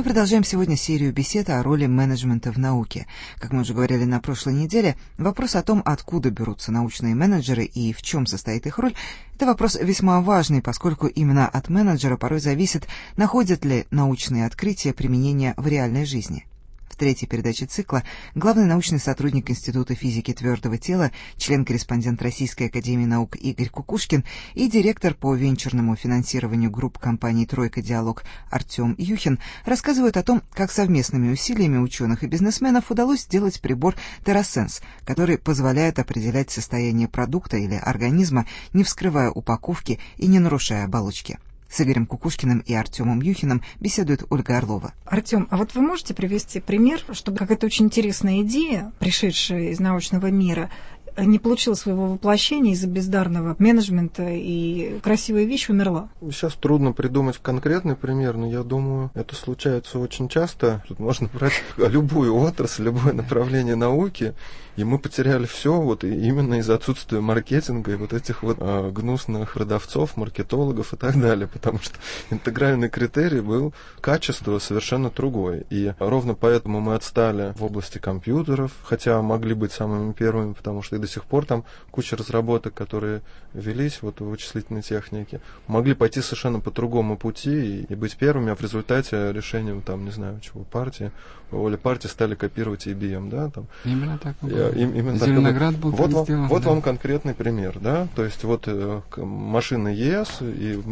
продолжаем сегодня серию бесед о роли менеджмента в науке. Как мы уже говорили на прошлой неделе, вопрос о том, откуда берутся научные менеджеры и в чем состоит их роль, это вопрос весьма важный, поскольку именно от менеджера порой зависит, находят ли научные открытия применение в реальной жизни. В третьей передаче цикла главный научный сотрудник Института физики твердого тела, член-корреспондент Российской академии наук Игорь Кукушкин и директор по венчурному финансированию групп компании «Тройка Диалог» Артем Юхин рассказывают о том, как совместными усилиями ученых и бизнесменов удалось сделать прибор TerraSense, который позволяет определять состояние продукта или организма, не вскрывая упаковки и не нарушая оболочки. С Игорем Кукушкиным и Артемом Юхиным беседует Ольга Орлова. Артем, а вот вы можете привести пример, чтобы какая-то очень интересная идея, пришедшая из научного мира, не получила своего воплощения из-за бездарного менеджмента, и красивая вещь умерла? Сейчас трудно придумать конкретный пример, но я думаю, это случается очень часто. Тут можно брать любую отрасль, любое направление науки, и мы потеряли все вот именно из-за отсутствия маркетинга и вот этих вот гнусных продавцов, маркетологов и так далее, потому что интегральный критерий был качество совершенно другое. И ровно поэтому мы отстали в области компьютеров, хотя могли быть самыми первыми, потому что и до сих пор там куча разработок, которые велись вот в вычислительной технике, могли пойти совершенно по другому пути и быть первыми, а в результате решением там, не знаю, чего, партии, воли партии стали копировать IBM, да, там. Именно так и было. Зеленоград был вот сделан. Вот вам конкретный пример, да, то есть вот машины ЕС и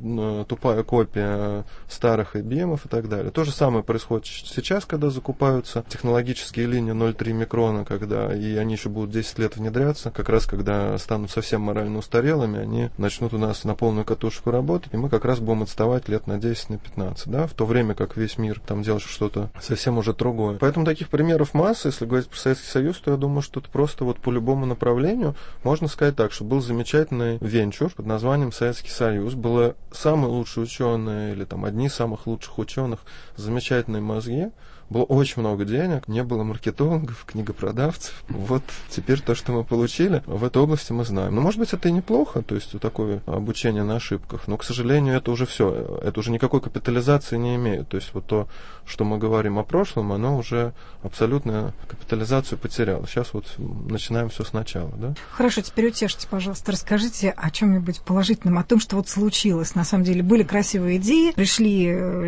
тупая копия старых IBM и так далее. То же самое происходит сейчас, когда закупаются технологические линии 0,3 микрона, когда и они еще будут 10 лет внедряться, как раз когда станут совсем морально устарелыми, они начнут у нас на полную катушку работать, и мы как раз будем отставать лет на 10, на 15, да, в то время как весь мир там делает что-то совсем уже другое. Поэтому таких примеров масса. Если говорить про Советский Союз, то я думаю, что это просто вот по любому направлению можно сказать так, что был замечательный венчур под названием Советский Союз, было самые лучшие ученые или там одни из самых лучших ученых, замечательные мозги, было очень много денег, не было маркетологов, книгопродавцев. Вот теперь то, что мы получили, в этой области мы знаем. Но, может быть, это и неплохо, то есть такое обучение на ошибках. Но, к сожалению, это уже все. Это уже никакой капитализации не имеет. То есть вот то, что мы говорим о прошлом, оно уже абсолютно капитализацию потеряло. Сейчас вот начинаем все сначала. Да? Хорошо, теперь утешьте, пожалуйста, расскажите о чем-нибудь положительном, о том, что вот случилось. На самом деле были красивые идеи, пришли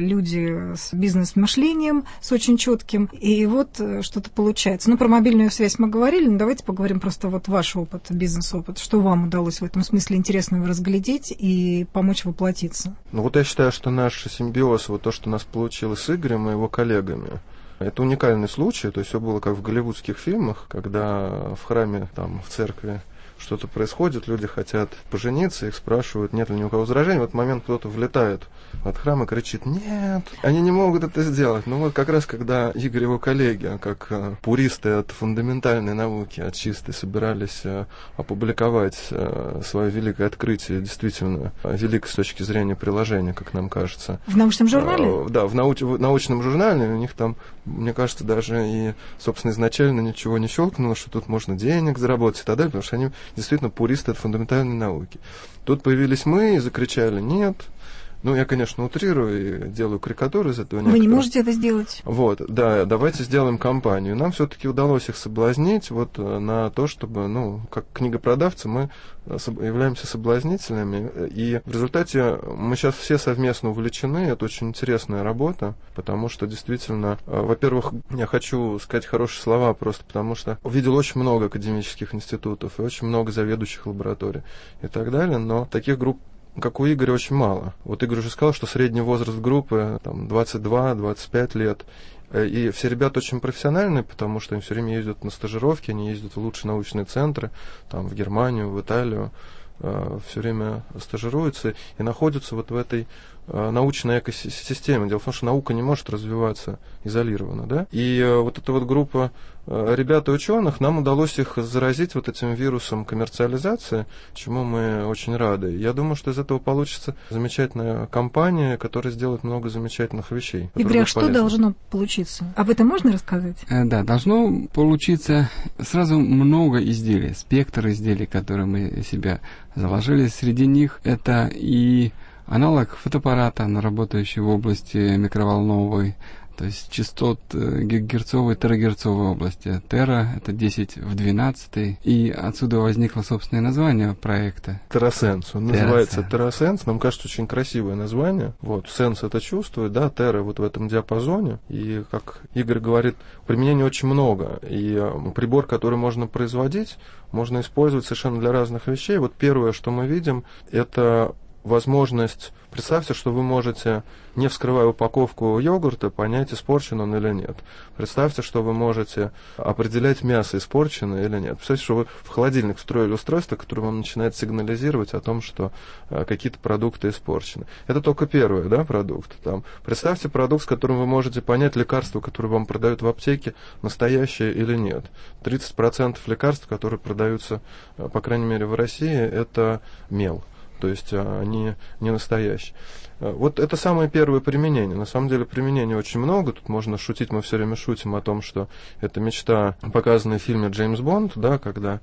люди с бизнес-мышлением, с очень четким, и вот что-то получается. Ну, про мобильную связь мы говорили, но давайте поговорим просто вот ваш опыт, бизнес-опыт. Что вам удалось в этом смысле интересного разглядеть и помочь воплотиться? Ну, вот я считаю, что наш симбиоз, вот то, что у нас получилось с Игорем и его коллегами, это уникальный случай, то есть все было как в голливудских фильмах, когда в храме, там, в церкви что-то происходит, люди хотят пожениться, их спрашивают, нет ли ни у кого возражений. В этот момент кто-то влетает от храма и кричит: нет, они не могут это сделать. Ну вот как раз когда Игорь и его коллеги, как пуристы от фундаментальной науки, от чистой, собирались опубликовать свое великое открытие, действительно великое с точки зрения приложения, как нам кажется. В научном журнале? Да, в научном журнале. У них там, мне кажется, даже и, собственно, изначально ничего не щелкнуло, что тут можно денег заработать и так далее, потому что они действительно пуристы от фундаментальной науки. Тут появились мы и закричали: нет. Ну, я, конечно, утрирую и делаю карикатуру из этого. Вы не можете это сделать. Вот, да, давайте сделаем кампанию. Нам все-таки удалось их соблазнить вот на то, чтобы, ну, как книгопродавцы, мы являемся соблазнителями. И в результате мы сейчас все совместно увлечены. Это очень интересная работа, потому что действительно, во-первых, я хочу сказать хорошие слова просто потому, что увидел очень много академических институтов и очень много заведующих лабораторий и так далее, но таких групп, как у Игоря, очень мало. Вот Игорь уже сказал, что средний возраст группы там 22-25 лет. И все ребята очень профессиональные, потому что они все время ездят на стажировки, они ездят в лучшие научные центры, там, в Германию, в Италию, все время стажируются и находятся вот в этой научной экосистеме. Дело в том, что наука не может развиваться изолированно, да? И вот эта вот группа ребят и ученых, нам удалось их заразить вот этим вирусом коммерциализации, чему мы очень рады. Я думаю, что из этого получится замечательная компания, которая сделает много замечательных вещей. Игорь, а что должно получиться? Об этом можно рассказать? Да, должно получиться сразу много изделий, спектр изделий, которые мы себя заложили. Среди них это и аналог фотоаппарата, работающий в области микроволновой то есть частот гигагерцовой, терагерцовой области. Тера — это 10 в 12, и отсюда возникло собственное название проекта. Терасенс. Он называется Терасенс. Нам кажется, очень красивое название. Вот, сенс — это чувствует, да, тера вот в этом диапазоне. И, как Игорь говорит, применений очень много. И прибор, который можно производить, можно использовать совершенно для разных вещей. Вот первое, что мы видим, это возможность... Представьте, что вы можете, не вскрывая упаковку йогурта, понять, испорчен он или нет. Представьте, что вы можете определять, мясо испорчено или нет. Представьте, что вы в холодильник встроили устройство, которое вам начинает сигнализировать о том, что какие-то продукты испорчены. Это только первый, да, продукт. Там. Представьте продукт, с которым вы можете понять, лекарство, которое вам продают в аптеке, настоящее или нет. 30% лекарств, которые продаются, по крайней мере, в России, это мел. То есть они не настоящие. Вот это самое первое применение. На самом деле применений очень много. Тут можно шутить, мы все время шутим о том, что это мечта, показанная в фильме «Джеймс Бонд», да, когда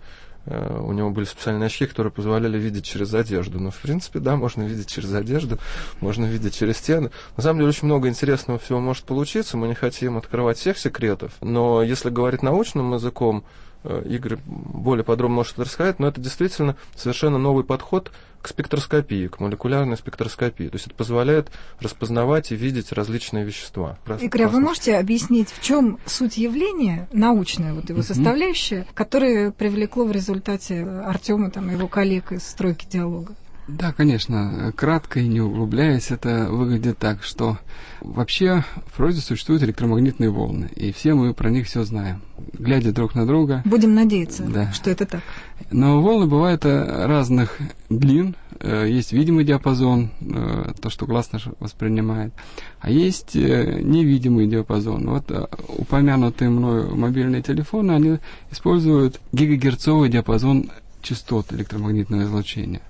у него были специальные очки, которые позволяли видеть через одежду. Но, в принципе, да, можно видеть через одежду, можно видеть через стены. На самом деле, очень много интересного всего может получиться. Мы не хотим открывать всех секретов. Но если говорить научным языком, Игорь более подробно может рассказать, но это действительно совершенно новый подход к спектроскопии, к молекулярной спектроскопии. То есть это позволяет распознавать и видеть различные вещества. Игорь, а вы можете объяснить, в чем суть явления, научная вот его составляющая, которая привлекло в результате Артёма и его коллег из «Стройки диалога»? Да, конечно. Кратко и не углубляясь, это выглядит так, что вообще в природе существуют электромагнитные волны, и все мы про них все знаем. Глядя друг на друга... Будем надеяться, что это так. Но волны бывают разных длин. Есть видимый диапазон, то, что глаз наш воспринимает, а есть невидимый диапазон. Вот упомянутые мною мобильные телефоны, они используют гигагерцовый диапазон частот электромагнитного излучения.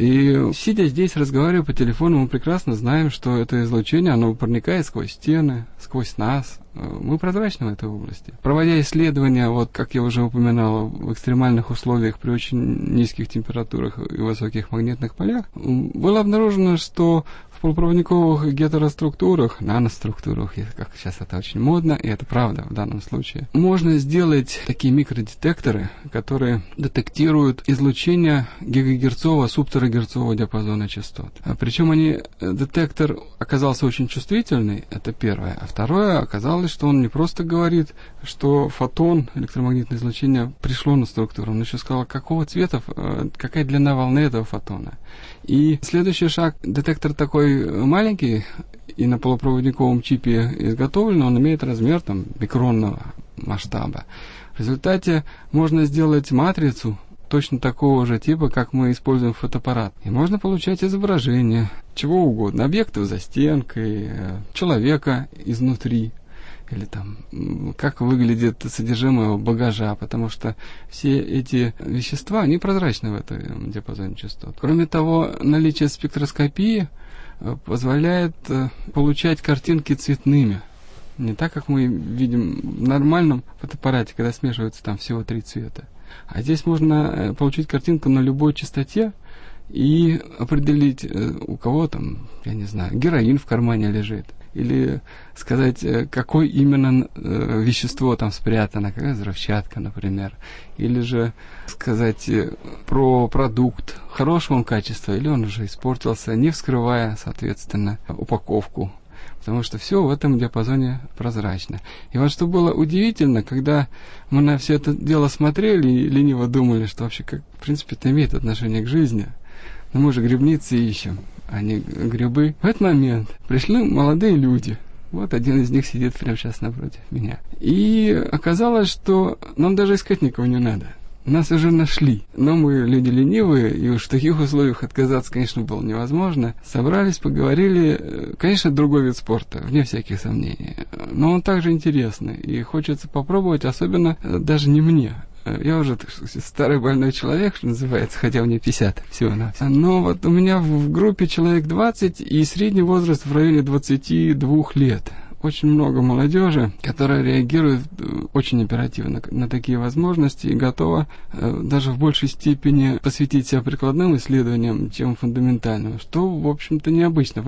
И сидя здесь, разговаривая по телефону, мы прекрасно знаем, что это излучение, оно проникает сквозь стены, сквозь нас. Мы прозрачны в этой области. Проводя исследования, вот как я уже упоминал, в экстремальных условиях при очень низких температурах и высоких магнитных полях, было обнаружено, что в полупроводниковых гетероструктурах, наноструктурах, как сейчас это очень модно, и это правда в данном случае, можно сделать такие микродетекторы, которые детектируют излучение гигагерцового, субтерагерцового диапазона частот. Причем детектор оказался очень чувствительный, это первое. А второе, оказалось, что он не просто говорит, что фотон, электромагнитное излучение, пришло на структуру, он еще сказал, какого цвета, какая длина волны этого фотона. И следующий шаг, детектор такой маленький и на полупроводниковом чипе изготовлен, он имеет размер микронного масштаба. В результате можно сделать матрицу точно такого же типа, как мы используем фотоаппарат. И можно получать изображение чего угодно, объектов за стенкой, человека изнутри, или как выглядит содержимое багажа, потому что все эти вещества, они прозрачны в этом диапазоне частот. Кроме того, наличие спектроскопии позволяет получать картинки цветными. Не так, как мы видим в нормальном фотоаппарате, когда смешиваются всего 3 цвета. А здесь можно получить картинку на любой частоте и определить, у кого я не знаю, героин в кармане лежит. Или сказать, какое именно вещество там спрятано, какая взрывчатка, например. Или же сказать про продукт, хорошего он качества, или он уже испортился, не вскрывая, соответственно, упаковку. Потому что все в этом диапазоне прозрачно. И вот что было удивительно, когда мы на все это дело смотрели и лениво думали, что вообще, в принципе, это имеет отношение к жизни. Но мы же грибницы ищем, а не грибы. В этот момент пришли молодые люди. Вот один из них сидит прямо сейчас напротив меня. И оказалось, что нам даже искать никого не надо. Нас уже нашли. Но мы люди ленивые, и уж в таких условиях отказаться, конечно, было невозможно. Собрались, поговорили. Конечно, другой вид спорта, вне всяких сомнений. Но он также интересный, и хочется попробовать, особенно даже не мне. Я уже старый больной человек, что называется, хотя мне 50 всего-навсего. Но вот у меня в группе человек 20, и средний возраст в районе 22 лет. очень много молодежи, которая реагирует очень оперативно на такие возможности и готова даже в большей степени посвятить себя прикладным исследованиям, чем фундаментальным, что, в общем-то, необычно.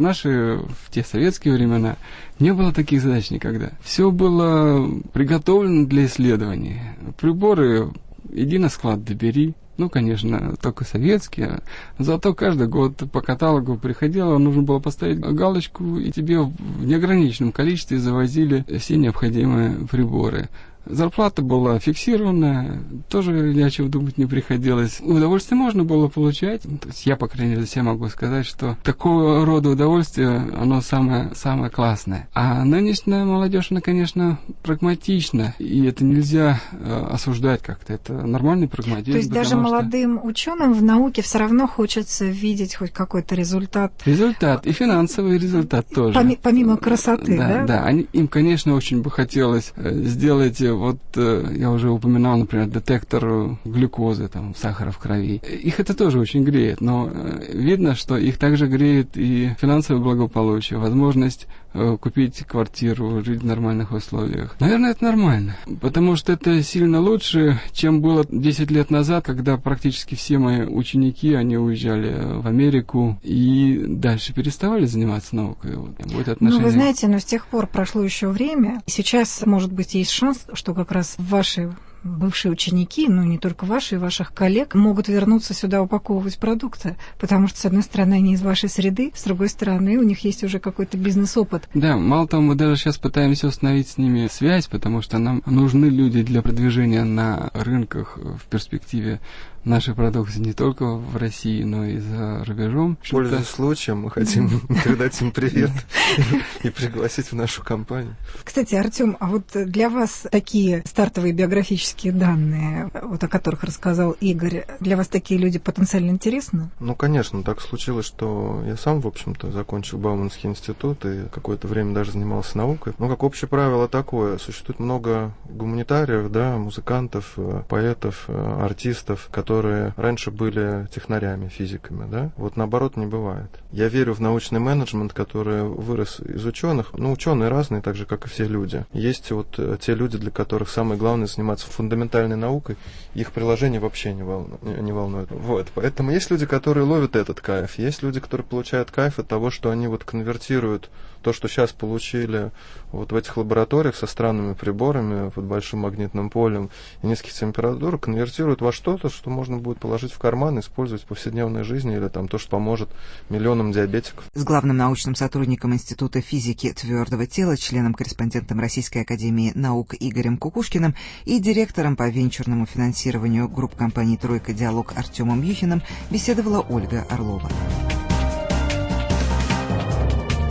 В те советские времена не было таких задач никогда. Все было приготовлено для исследований. Приборы иди на склад, добери. Ну, конечно, только советские. Зато каждый год по каталогу приходило, нужно было поставить галочку, и тебе в неограниченном количестве завозили все необходимые приборы. Зарплата была фиксированная, тоже ни о чем думать не приходилось. Удовольствие можно было получать. То есть я, по крайней мере, за себя могу сказать, что такого рода удовольствие, оно самое классное. А нынешняя молодежь, она, конечно, прагматична, и это нельзя осуждать как-то. Это нормальный прагматизм. То есть даже молодым ученым в науке все равно хочется видеть хоть какой-то результат. Результат, и финансовый результат тоже. Помимо красоты, да? Да, им, конечно, очень бы хотелось сделать... Вот я уже упоминал, например, детектор глюкозы, там, сахара в крови. Их это тоже очень греет, но видно, что их также греет и финансовое благополучие, возможность купить квартиру, жить в нормальных условиях. Наверное, это нормально, потому что это сильно лучше, чем было 10 лет назад, когда практически все мои ученики, они уезжали в Америку и дальше переставали заниматься наукой. Вот отношение... Ну, вы знаете, но с тех пор прошло еще время, и сейчас, может быть, есть шанс, что как раз ваши бывшие ученики, ну не только ваши, и ваших коллег, могут вернуться сюда упаковывать продукты, потому что, с одной стороны, они из вашей среды, с другой стороны, у них есть уже какой-то бизнес-опыт. Да, мало того, мы даже сейчас пытаемся установить с ними связь, потому что нам нужны люди для продвижения на рынках в перспективе нашей продукции не только в России, но и за рубежом. Пользуясь случаем, мы хотим передать им привет и пригласить в нашу компанию. Кстати, Артём, а вот для вас такие стартовые биографические данные, вот о которых рассказал Игорь, для вас такие люди потенциально интересны? Ну, конечно, так случилось, что я сам, в общем-то, закончил Бауманский институт и какое-то время даже занимался наукой. Но как общее правило такое, существует много гуманитариев, да, музыкантов, поэтов, артистов, которые раньше были технарями, физиками, да? Вот наоборот не бывает. Я верю в научный менеджмент, который вырос из ученых. Ну, ученые разные, так же, как и все люди. Есть вот те люди, для которых самое главное заниматься фундаментальной наукой, их приложение вообще не волнует. Вот. Поэтому есть люди, которые ловят этот кайф. Есть люди, которые получают кайф от того, что они вот конвертируют то, что сейчас получили вот в этих лабораториях со странными приборами под большим магнитным полем и низких температур, конвертируют во что-то, что можно будет положить в карман и использовать в повседневной жизни, или там то, что поможет миллионам диабетиков. С главным научным сотрудником Института физики твердого тела, членом-корреспондентом Российской академии наук Игорем Кукушкиным и директором по венчурному финансированию групп компаний «Тройка Диалог» Артемом Юхиным беседовала Ольга Орлова.